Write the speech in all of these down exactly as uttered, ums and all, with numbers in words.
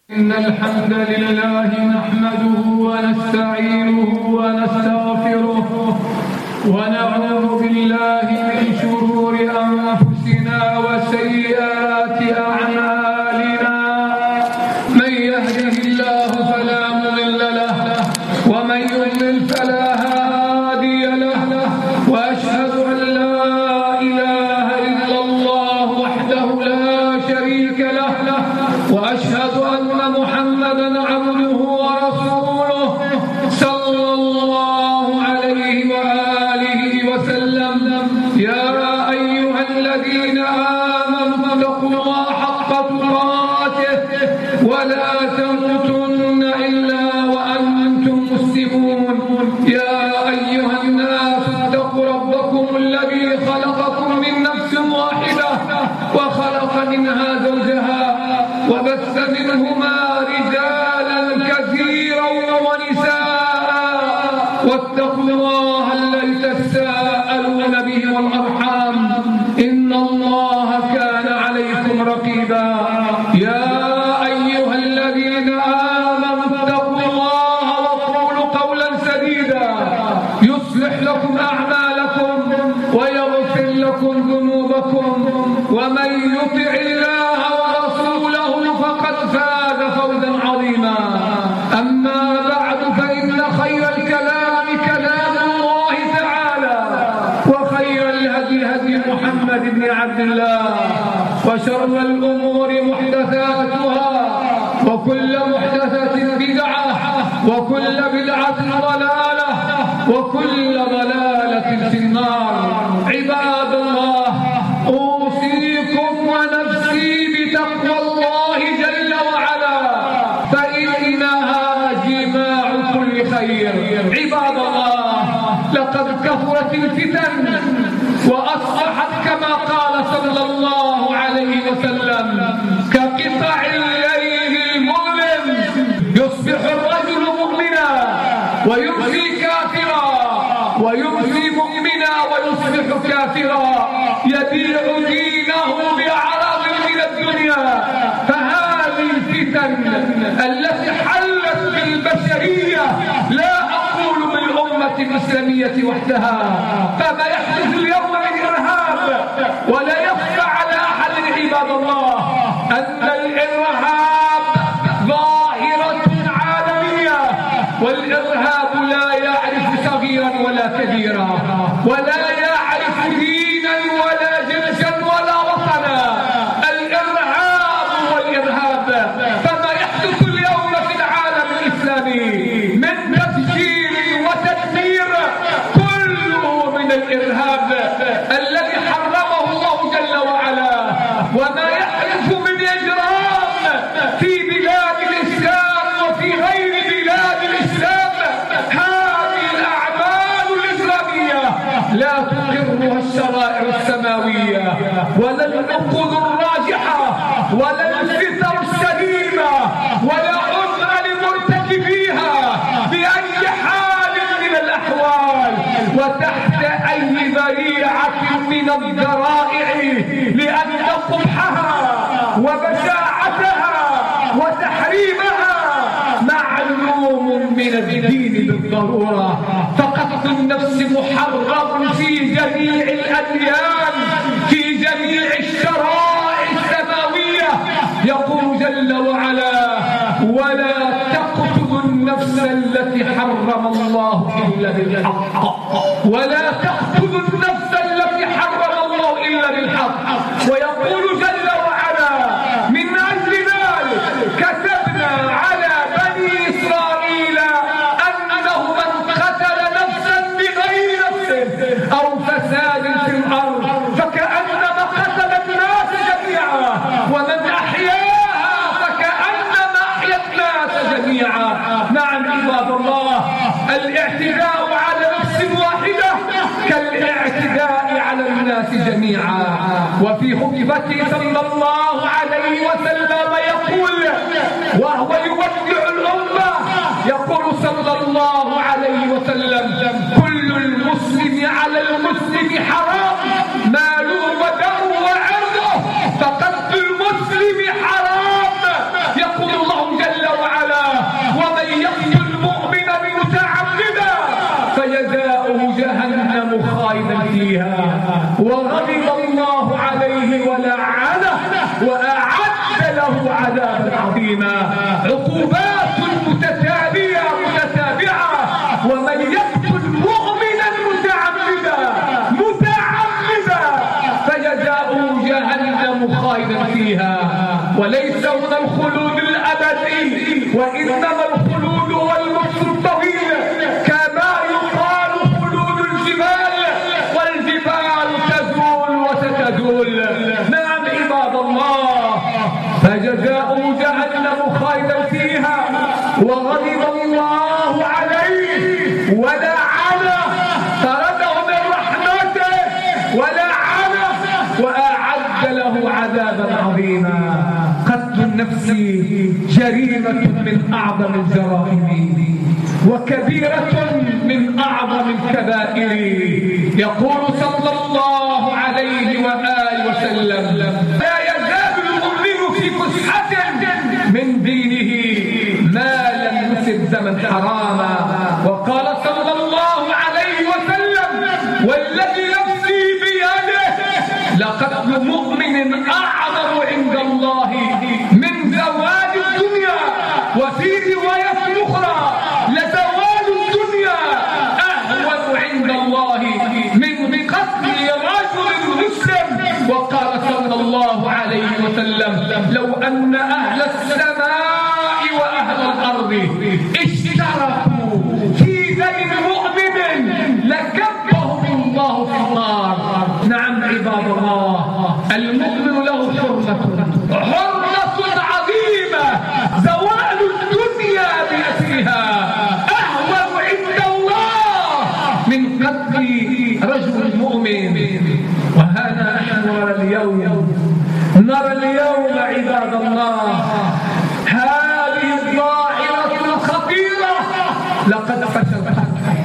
إن الحمد لله نحمده ونستعينه ونستغفره ونعوذ بالله من شرور أنفسنا وسيئات أعمالنا. من يهده الله فلا مضل له ومن يضلل فلا هادي له، وأشهد أن لا إله إلا الله وحده لا شريك له، وأشهد أن محمدا عبده ورسوله صلى الله عليه وآله وسلم. يا أيها الذين آمنوا اتقوا الله حق تقاته ولا تموتن إلا وأنتم مسلمون. يا أيها الناس اتقوا ربكم الذي خلقكم من نفس واحدة وخلق منها زوجها وبث منهما رجالا كثيرا ونساء، واتقوا الله الذي تساءلون به والأرحام إن الله كان عليكم رقيبا. يا أيها الذين آمنوا اتقوا الله وقولوا قولا سديدا يصلح لكم أعمالكم ويغفر لكم ذنوبكم، ومن يطع الله ورسوله فقد فاز فوزا عظيما. أما بعد، فإن خير الكلام كلام الله تعالى، وخير الهدي هدي محمد بن عبد الله، وشر الأمور محدثاتها، وكل محدثة بدعة، وكل بدعة ضلالة، وكل ضلالة في النار. عباد الله، أوصيكم ونفسي بتقوى الله جل وعلا، فإنها جماع كل خير. عباد الله، لقد كثرت الفتن وأصبحت كما قال صلى الله عليه وسلم كقطع الليل المظلم، يصبح الرجل مؤمنا ويمسي كافرا، ويمسي مؤمنا ويصبح كافرا، يبيع دينه بعرض من الدنيا. فهذه الفتن التي حلت بالبشرية، لا أقول بالأمة الإسلامية وحدها، فما يحدث اليوم من إرهاب ولا يخفى على أحد. عباد الله، أن الإرهاب ظاهرة عالمية، والإرهاب لا يعرف صغيرا ولا كبيرا، ولا يعرف دينا ولا جنسا ولا وطنا. الإرهاب والإرهاب، فما يحدث اليوم في العالم الإسلامي من تفجير وتدمير كله من الإرهاب الذي حرمه الله جل وعلا. وما يحدث من إجرام في بلاد الإسلام وفي غير بلاد الإسلام، هذه الأعمال الإسلامية لا تقرها الشرائع السماوية ولا العقول الراجحة ولا الفطر السليمة، ولا عذر لمرتكبيها بأي حال من الأحوال وتحت أي ذريعة من الذرائع، لأن قبحها وبشاعتها وتحريمها معلوم من الدين بالضرورة. فقتل النفس محرم في جميع الأديان، في جميع الشرائع السماوية. يقول جل وعلا: ولا تقتلوا النفس التي حرم الله إلا بالحق، ولا تقتلوا النفس التي حرم الله إلا بالحق. ويقول جل وعلا: من أجل ذلك كتبنا على بني إسرائيل أنه من قتل نفسا بغير نفس أو فساد في الأرض فكأنما قتل الناس جميعا، ومن أحياها فكأنما أحيا الناس جميعا. نعم عباد الله، الاعتداء على نفس واحدة كالاعتداء على الناس جميعا. وفي خطبته صلى الله عليه وسلم يقول، وهو يودع الأمة، يقول صلى الله عليه وسلم: كل المسلم على المسلم حرام، ماله ودمه وعرضه، فقتل المسلم حرام. يقول الله جل وغضب الله عليه ولعنه وأعد له عذابا عظيما. عقوبات متتالية متتابعة. ومن يقتل مؤمنا متعمدا متعمدا فجزاؤه جهنم خالدا فيها وليس من الخلود الأبدي وإنما الخلود هو المكث الطويل كما يقال خلود الجبال والجبال تزول وستزول. نعم عباد الله. فجزاؤه جهنم خالدا فيها وغضب الله عليه ولعنه طرده من رحمته ولعنه وأعد له عذابا عظيما. قتل النفس جريمة من أعظم الجرائم وكبيرة من أعظم الكبائر. يقول صلى الله عليه وآله وسلم لا يزال المؤمن في فسحة من دينه ما لم يصب دما حراما. وقال صلى الله عليه وسلم والذي نفسي بيده لقتل مؤمن أعظم عند الله من زوال الدنيا. وفي رواية أخرى لزوال الدنيا أهون عند الله من قتل رجل مسلم. وقال صلى الله عليه وسلم لو أن أهل السماء وأهل الأرض اشتركوا في دين مؤمن لكبهم الله في النار. نعم عباد الله. المؤمن له حرمة حرمة عظيمة. زوال الدنيا بأسرها أهون عند الله من قتل رجل مؤمن. وهذا نحن نرى اليوم نرى اليوم عباد الله هذه الظاهرة الخطيرة لقد فشلت.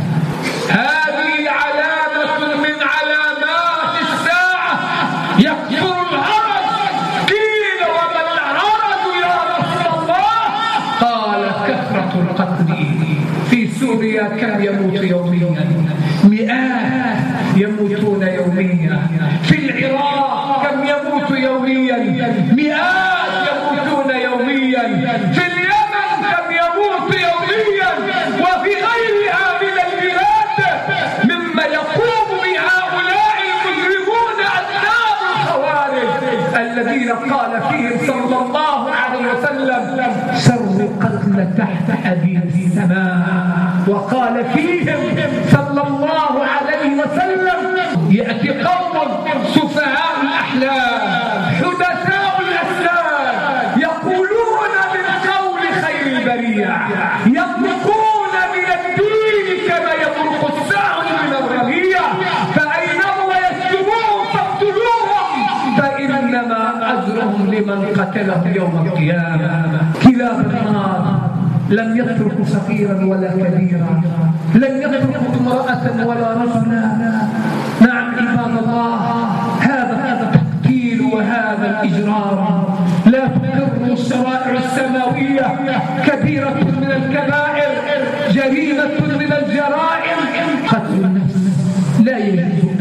هذه علامة من علامات الساعة. يكثر الهرج. قيل وما الهرج يا رسول الله؟ قال كثرة القتل. في سوريا كم يموت يوميا؟ مئات يموتون يوميا. في العراق كم يموت يوميا؟ مئات يموتون يوميا. في اليمن كم يموت يوميا. وفي غيرها من البلاد مما يقوم بهؤلاء المجرمون أتباع الخوارج الذين قال فيهم صلى الله عليه وسلم شر قتل تحت أديم السماء. وقال فيهم صلى الله عليه وسلم يأتي قوم سفهاء الأحلام حدثاء الأسنان يقولون من قول خير البرية يطلقون من الدين كما يطلق الساعد من الرمية فأينما يسلمون فاقتلوهم فإنما أجرهم لمن قتلهم يوم القيامة. كلاب النار لم يتركوا صغيرا ولا كبيرا. لم يتركوا امرأة ولا رجلا. نعم عباد الله. هذا هذا التقتيل وهذا الإجرام لا تقر الشرائع السماوية. كبيرة من الكبائر جريمة من الجرائم. قتل النفس لا يجوز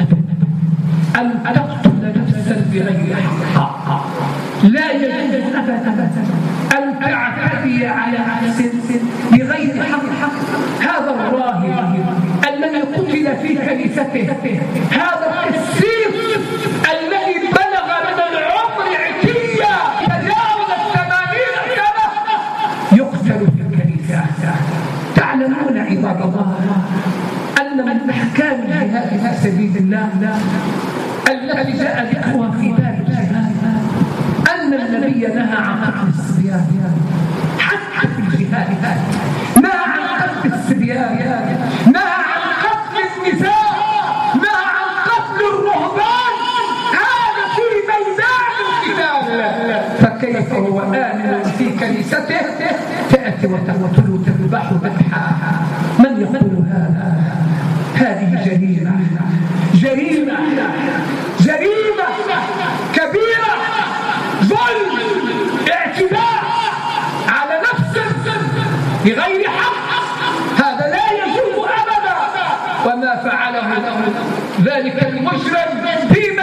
أن تقتل نفسا بغير حق. لا يجوز أبدا أن تعتدي على نفس بغير حق. هذا الراهب الذي قتل في كنيسته هذا القسيس الذي بلغ من العمر عتية تجاوز الثمانين سنة يقتل في الكنيسة. تعلمون عباد الله أن من أحكام الجهاد في سبيل الله التي جاء ذكرها في باب الجهاد أن النبي نهى عن قتل الصبيان. حتى في الجهاد نهى عن قتل الصبيان. نهى عن قتل النساء. نهى عن قتل الرهبان. هذا في ميدان القتال. فكيف هو آمن في كنيسته تأتي وتقتل وتذبح ذبحا؟ من يقول هذا؟ هذه جريمة جريمة جريمة كبيرة. ظلم اعتداء على نفس بغير حق. هذا لا يجوز أبدا. وما فعله ذلك المجرم في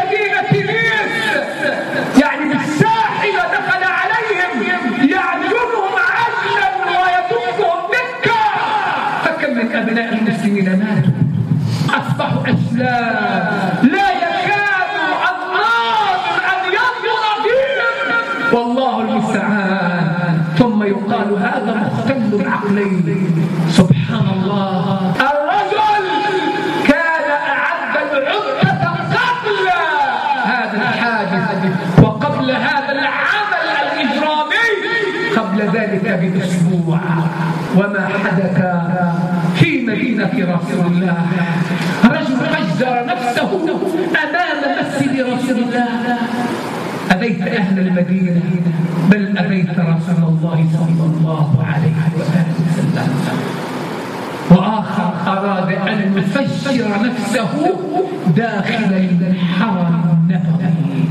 المسلمين ماتوا، أصبحوا أسلام لا يكاد الناس أن ينظر فيهم، والله المستعان. ثم يقال هذا مختل عقلي. سبحان الله، الرجل كان أعد العدة قبل هذا الحادث وقبل هذا العمل الإجرامي قبل ذلك بأسبوع. وما حدث في مدينة رسول الله، رجل فجر نفسه أمام مسجد رسول الله. أبيت أهل المدينة بل أبيت رسول الله صلى الله عليه وسلم. وآخر أراد أن يفجر نفسه داخل الحرم النبوي،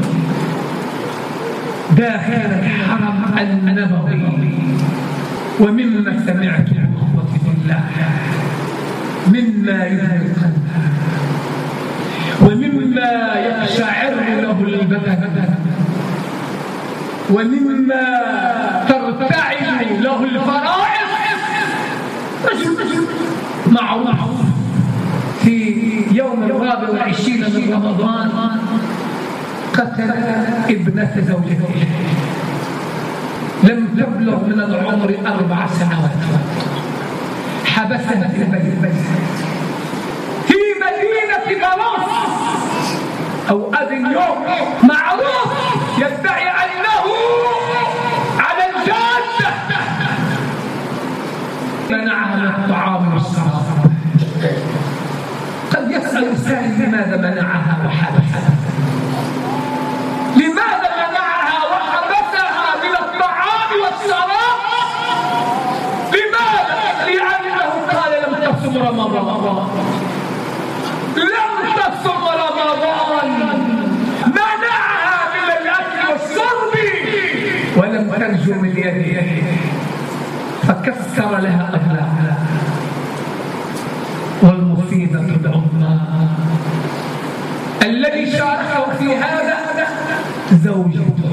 داخل الحرم النبوي. ومما سمعت أخوتي بالله مما يذهب القلب ومما يقشعر له البدن ومما ترتعد له الفرائض، رجل معروف في يوم الرابع والعشرين من رمضان قتل ابنة زوجته، لم تبلغ من العمر أربع سنوات، حبسها في البيت في مدينة بلاس أو أدنيوك، معروف يدعي أنه على الجادة، منعها من الطعام والشراب. قد يسأل الإنسان لماذا منعها وحبسها؟ لماذا منعها وحبسها من الطعام والشراب؟ لماذا؟ لأنه قال لم تصم رمضان، لم تصم رمضان، منعها من الأكل والشرب ولم تنجو من يده، فكسر لها أهلها. والمصيبة العظمى الذي شاركه في هذا زوجته،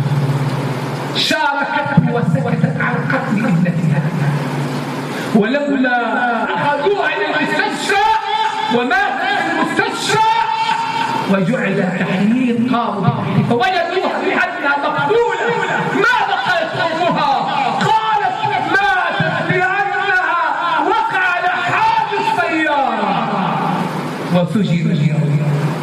شاركته وسكتت عن قتل ابنتها، ولولا أخذوها إلى المستشفى وماتت في المستشفى وجعل تحليل قاضي فوجدوها بأنها مقتولة. ماذا قالت أمها؟ قالت ماتت بأنها وقع على حادث سيارة وسجن اليوم.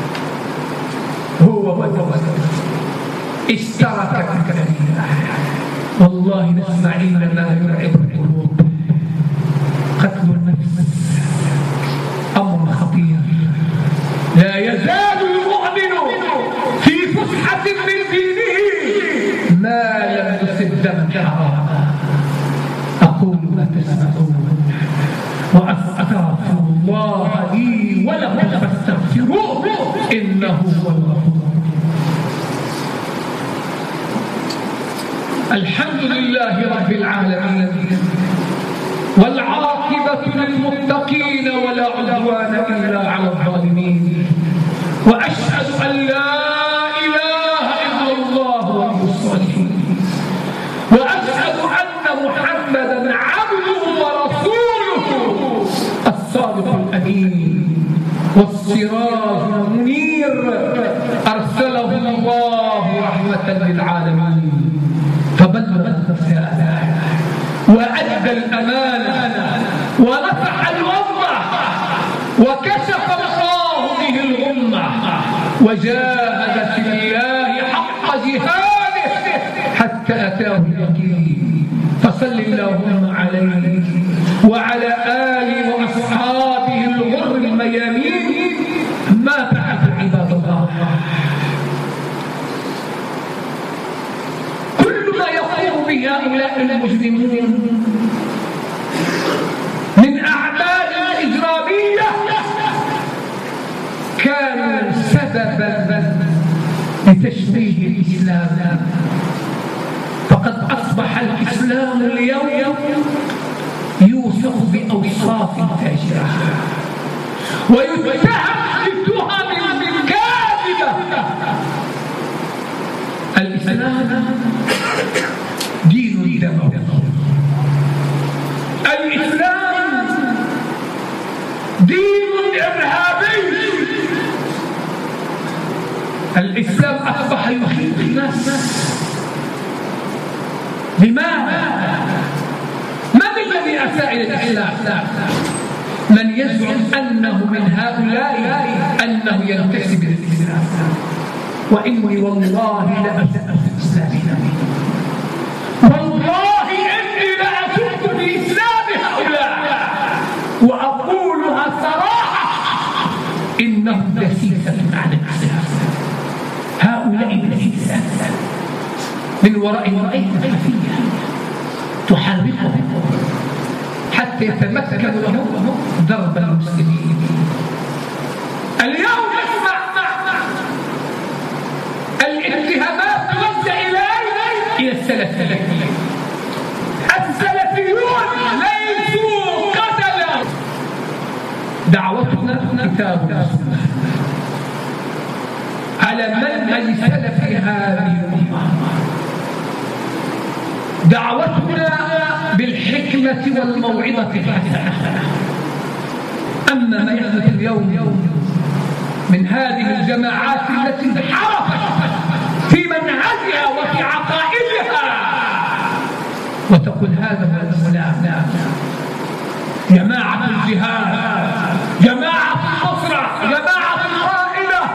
هو وزوجته اشترك في كثيرا. والله نسمع إلا ما يرعب القلوب. قتل النفس أمر خطير، لا يزال المؤمن في فسحة من دينه ما لم يصب دما حراما. أقول ما تسمعون وأستغفر الله لي ولكم فاستغفروه إنه هو الغفور. الحمد لله رب العالمين، والعاقبة للمتقين ولا عدوان إلا على الظالمين، وأشهد أن لا إله إلا الله ولي الصالحين، وأشهد أن محمدا عبده ورسوله الصادق الأمين والسراج المنير، أرسله الله رحمة للعالمين، فبلغ الرسالة وأدى الأمانة ونصح الأمة وكشف الله به الغمة وجاهد في الله حق جهاده حتى أتاه اليقين. فصل اللهم عليه وعلى آله وأصحابه الغر الميامين. ما بعد عباد الله، كل ما يقوم به هؤلاء المجرمون من أعمال إجرامية كانوا سببا لتشويه الإسلام. فقد أصبح الإسلام اليوم يوصف بأوصاف فاجرة ويتهم بتهم كاذبة. الإسلام دين دموي، الإسلام دين إرهابي. الإسلام أصبح يخيف الناس. لماذا؟ من الذي أساء إلى الإسلام؟ من يزعم أنه من هؤلاء أنه ينتسب للإسلام، وإني والله لأسأل في إسلامنا، والله إني لأسأل في إسلام هؤلاء، وأقولها صراحة، إنهم دسيسة على الإسلام. هؤلاء دسيسة من وراء رأيت خفية تحركهم حتى يتمكن لهم ضرب المسلمين. اليوم نسمع الاتهامات توجه إلى السلفيين. السلفيون ليسوا قتلة. دعوتنا كتاب السنة على منهج سلف هذه الأمة. دعوتنا بالحكمة والموعظة الحسنة. أما ما يحدث اليوم من هذه الجماعات التي انحرفت في منهجها وفي عقائدها وتقول هذا هو الإسلام، جماعة الجهاد، جماعة النصرة، جماعة القائلة،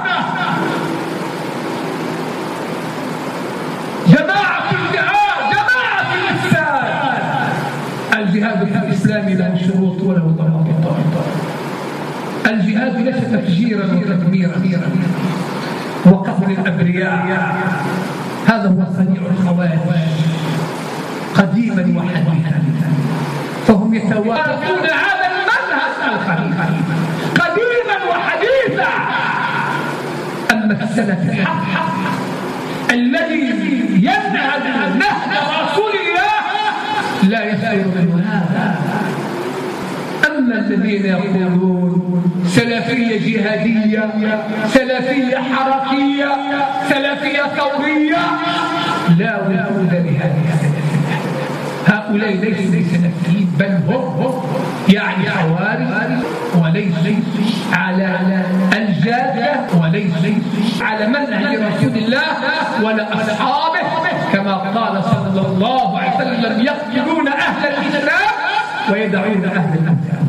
جماعة الجهاد، جماعة الإسلام. الجهاد في الإسلام له شروط وله ضوابط. الجهاد ليس تفجيرا وتدميرا وقتل الأبرياء. هذا هو صنيع الخوارج قديما وحديثا، فهم يتوافقون هذا المنهج الخليفي قديما وحديثا. أما السلف الحق الذي ينهج نهج رسول الله لا يسير منه هذا. أما الذين يقولون سلفية جهادية، سلفية حركية، سلفية ثورية، لا وجود لهذه السلفية. هؤلاء ليسوا بسلفيين، بل هم يعني خوارج، وليسوا على الجادة، وليسوا على منهج رسول الله ولا أصحابه، كما قال صلى الله عليه وسلم: يقتلون أهل الإسلام ويدعون أهل الإسلام.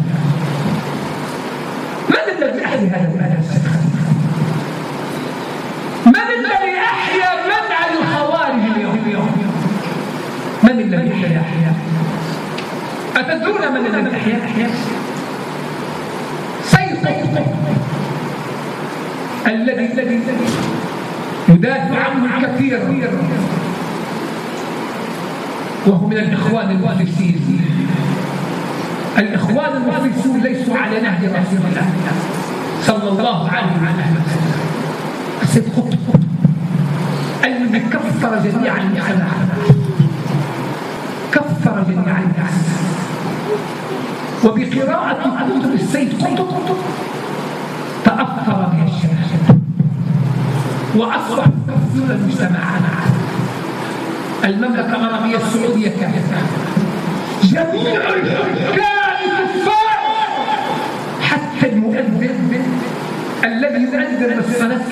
من الذي أحيا هذا المنهج؟ من الذي أحيا منهج الخوارج اليوم؟ من الذي أحيا؟ أتدرون من الذي أحيا؟ سيف قطب الذي يدافع عنه الكثير، وهو من الإخوان المفلسين. الإخوان المفلسون ليسوا على نهج رسول الله صلى الله عليه وسلم. سيد قطب الذي كفر جميع المجتمعات، كفر جميع الناس، وبقراءة كتب السيد قطب تأثر بها الشباب وأصبح تفسير المجتمعات. المملكة العربية السعودية كانت جميع الحكام كفار، حتى المؤذن الذي يؤذن الصلاة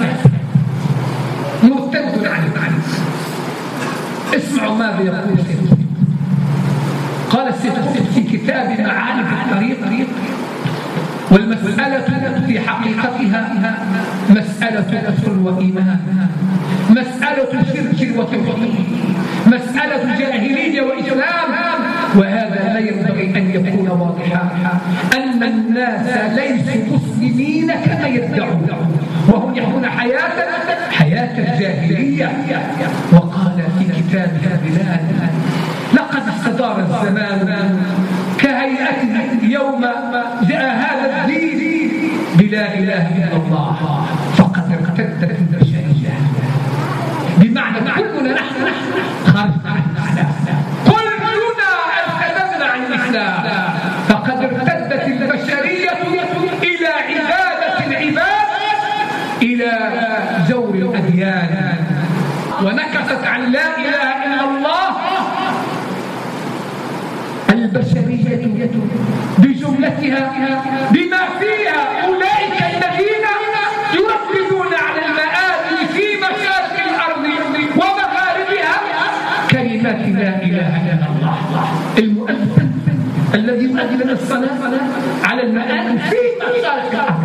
مرتد عن العلم. اسمعوا ماذا يقول السيد. قال السيد في كتاب معارف الطريق: والمسألة في حقيقتها مسألة كفر وإيمان، مسألة شرك وتوحيد، مسألة جاهلية وإسلام. وهذا لا ينبغي أن يكون واضحا، أن الناس ليسوا مسلمين كما يدعون، وهم يحيون حياة حياة الجاهلية. وقال في كتابها بلاد: لقد استدار الزمان كهيئته يوم جاء هذا الدين بلا إله إلا الله، فقد ارتدت البشرية. بمعنى كلنا نحن خرجنا عن الإسلام، كلنا ارتدنا عن الإسلام، فقد ارتدت البشرية إلى عبادة العباد، إلى جور الأديان، ونكست عن لا إله إلا الله البشرية بجملتها بما فيها أولئك الذين يرددون على المآذن في مشارق الأرض ومغاربها كلمات لا إله إلا الله. المؤذن الذي يؤذن الصلاة على المآذن في مشارق الأرض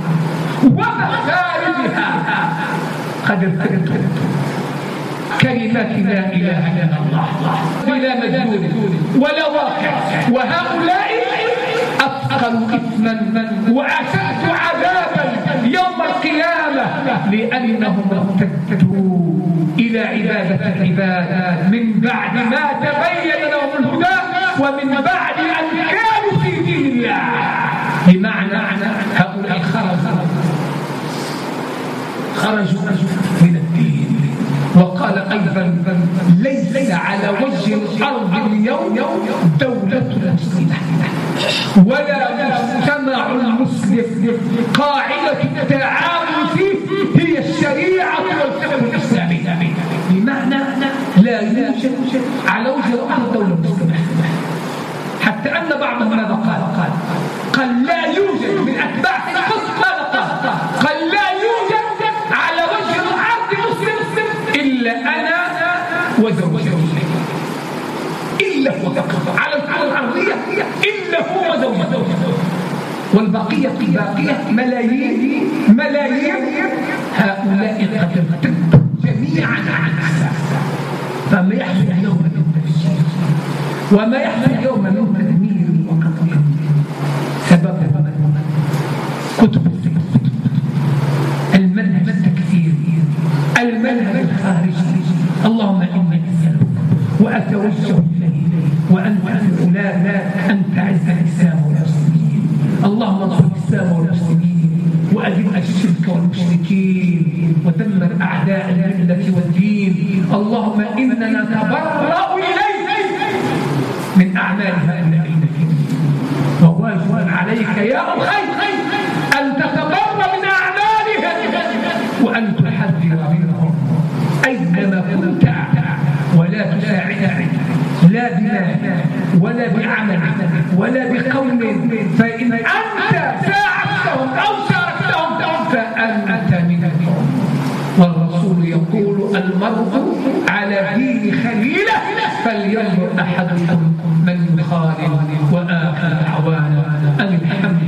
ومغاربها قد ارتدت كلمات لا إله إلا الله بلا مجنون ولا واقع. وهؤلاء أثقل إثما وأشد عذابا يوم القيامة لأنهم ارتدوا إلى عبادة العباد من بعد ما تبين لهم الهدى ومن بعد أن كانوا في دين الله. بمعنى هؤلاء خرجوا خرجوا من الدين. وقال أيضا ليس على وجه الأرض اليوم دولة مسلمة ولا مجتمع مسلم قاعدة التعامل فيه هي الشريعة والفقه الإسلامي. بمعنى لا يوجد على وجه الأرض دولة مسلمة، حتى أن بعضهم ماذا قال؟ قال قال لا يوجد من أتباع القدس ماذا قال؟ قال لا يوجد على وجه الأرض مسلم إلا أنا وزوجتي، إلا هو فقط على الكرة الأرضية إلا هو وزوجته، والبقية باقية ملايين ملايين. هؤلاء قد ارتدوا جميعا عن الإسلام. فما يحصل اليوم من تفجير وما يحصل اليوم من تدمير وقتل سبب كتب الفكر، المنهج التكفيري، المنهج الخارجي. اللهم إني أسألك وأتوجه إليك وأنت الأولى أن تعز الإسلام والمسلمين. اللهم انصر الإسلام والمسلمين وأذل الشرك والمشركين ودمر أعداء الملة والدين. اللهم إننا نتبرأ إليك من أعمال هؤلاء الذين وواجب عليك يا أخي أن تتبرأ من أعمالهم وأن تحذر منهم أينما كنت ولا تساعد لا بمال ولا بعمل ولا بقول، فإن أنت ساعدتهم أو شاركتهم فأنت منهم. والرسول يقول المرء على دين خليله فلينظر أحدكم من يخالل. وآخر دعوانا أن الحمد